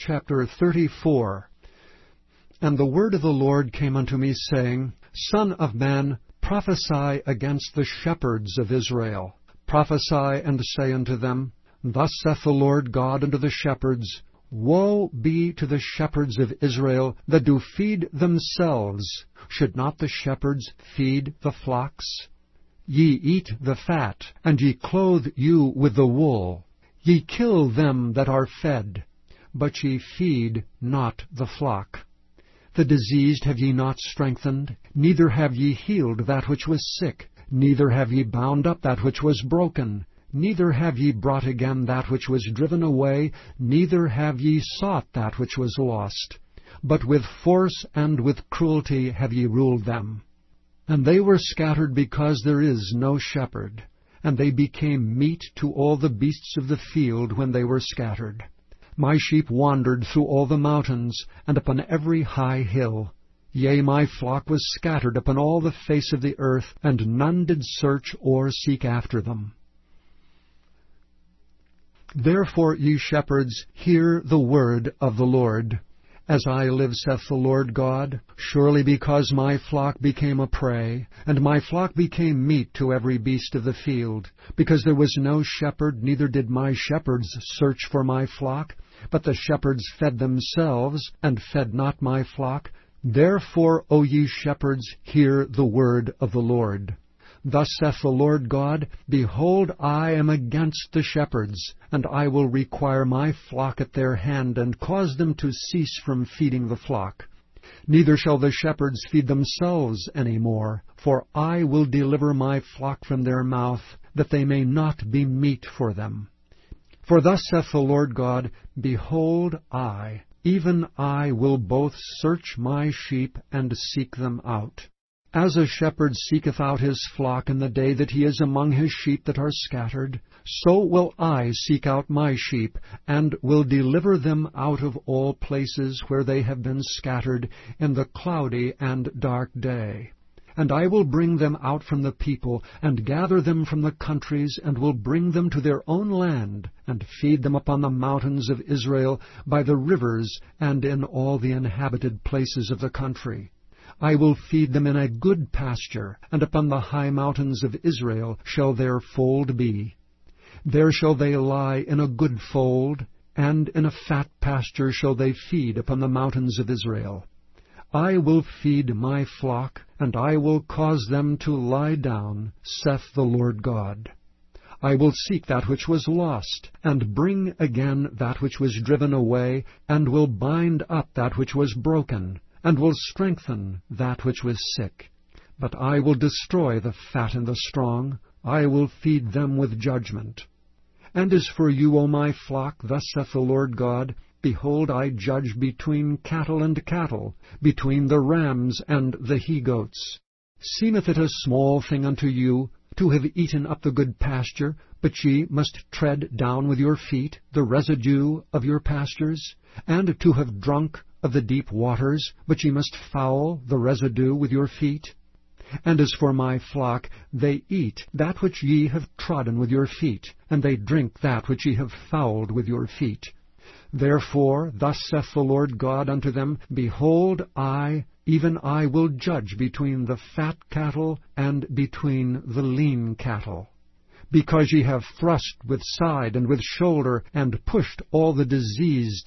chapter 34. And the word of the Lord came unto me, saying, Son of man, prophesy against the shepherds of Israel. Prophesy and say unto them, Thus saith the Lord God unto the shepherds, Woe be to the shepherds of Israel that do feed themselves. Should not the shepherds feed the flocks? Ye eat the fat, and ye clothe you with the wool. Ye kill them that are fed, but ye feed not the flock. The diseased have ye not strengthened, neither have ye healed that which was sick, neither have ye bound up that which was broken, neither have ye brought again that which was driven away, neither have ye sought that which was lost. But with force and with cruelty have ye ruled them. And they were scattered because there is no shepherd, and they became meat to all the beasts of the field when they were scattered. My sheep wandered through all the mountains, and upon every high hill. Yea, my flock was scattered upon all the face of the earth, and none did search or seek after them. Therefore, ye shepherds, hear the word of the Lord. As I live, saith the Lord God, surely because my flock became a prey, and my flock became meat to every beast of the field, because there was no shepherd, neither did my shepherds search for my flock, but the shepherds fed themselves, and fed not my flock, therefore, O ye shepherds, hear the word of the Lord. Thus saith the Lord God, Behold, I am against the shepherds, and I will require my flock at their hand, and cause them to cease from feeding the flock. Neither shall the shepherds feed themselves any more, for I will deliver my flock from their mouth, that they may not be meat for them. For thus saith the Lord God, Behold, I, even I, will both search my sheep and seek them out. As a shepherd seeketh out his flock in the day that he is among his sheep that are scattered, so will I seek out my sheep, and will deliver them out of all places where they have been scattered in the cloudy and dark day. And I will bring them out from the people, and gather them from the countries, and will bring them to their own land, and feed them upon the mountains of Israel, by the rivers, and in all the inhabited places of the country. I will feed them in a good pasture, and upon the high mountains of Israel shall their fold be. There shall they lie in a good fold, and in a fat pasture shall they feed upon the mountains of Israel. I will feed my flock, and I will cause them to lie down, saith the Lord God. I will seek that which was lost, and bring again that which was driven away, and will bind up that which was broken, and will strengthen that which was sick. But I will destroy the fat and the strong, I will feed them with judgment. And as for you, O my flock, thus saith the Lord God, Behold, I judge between cattle and cattle, between the rams and the he-goats. Seemeth it a small thing unto you to have eaten up the good pasture, but ye must tread down with your feet the residue of your pastures, and to have drunk of the deep waters, but ye must foul the residue with your feet? And as for my flock, they eat that which ye have trodden with your feet, and they drink that which ye have fouled with your feet. Therefore, thus saith the Lord God unto them, Behold, I, even I, will judge between the fat cattle and between the lean cattle. Because ye have thrust with side and with shoulder, and pushed all the diseased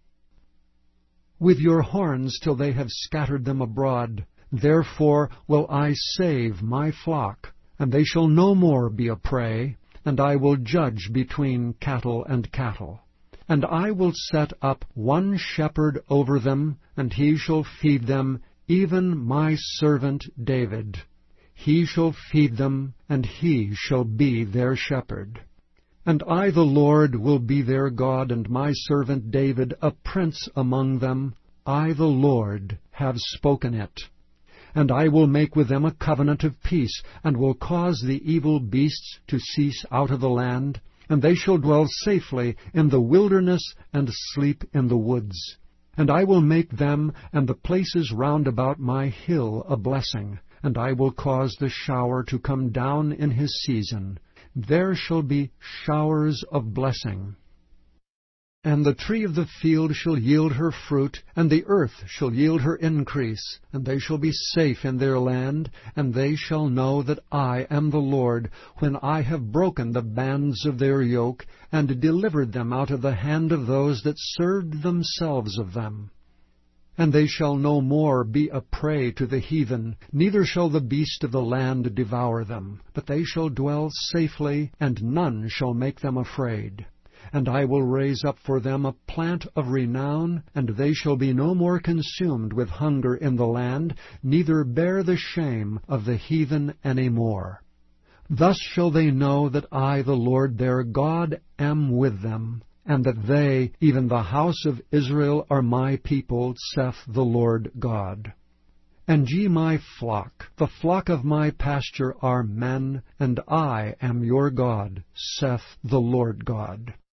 with your horns till they have scattered them abroad. Therefore will I save my flock, and they shall no more be a prey, and I will judge between cattle and cattle. And I will set up one shepherd over them, and he shall feed them, even my servant David. He shall feed them, and he shall be their shepherd. And I, the Lord, will be their God, and my servant David a prince among them. I, the Lord, have spoken it. And I will make with them a covenant of peace, and will cause the evil beasts to cease out of the land, and they shall dwell safely in the wilderness, and sleep in the woods. And I will make them and the places round about my hill a blessing, and I will cause the shower to come down in his season. There shall be showers of blessing. And the tree of the field shall yield her fruit, and the earth shall yield her increase, and they shall be safe in their land, and they shall know that I am the Lord, when I have broken the bands of their yoke, and delivered them out of the hand of those that served themselves of them. And they shall no more be a prey to the heathen, neither shall the beast of the land devour them, but they shall dwell safely, and none shall make them afraid. And I will raise up for them a plant of renown, and they shall be no more consumed with hunger in the land, neither bear the shame of the heathen any more. Thus shall they know that I, the Lord their God, am with them, and that they, even the house of Israel, are my people, saith the Lord God. And ye my flock, the flock of my pasture, are men, and I am your God, saith the Lord God.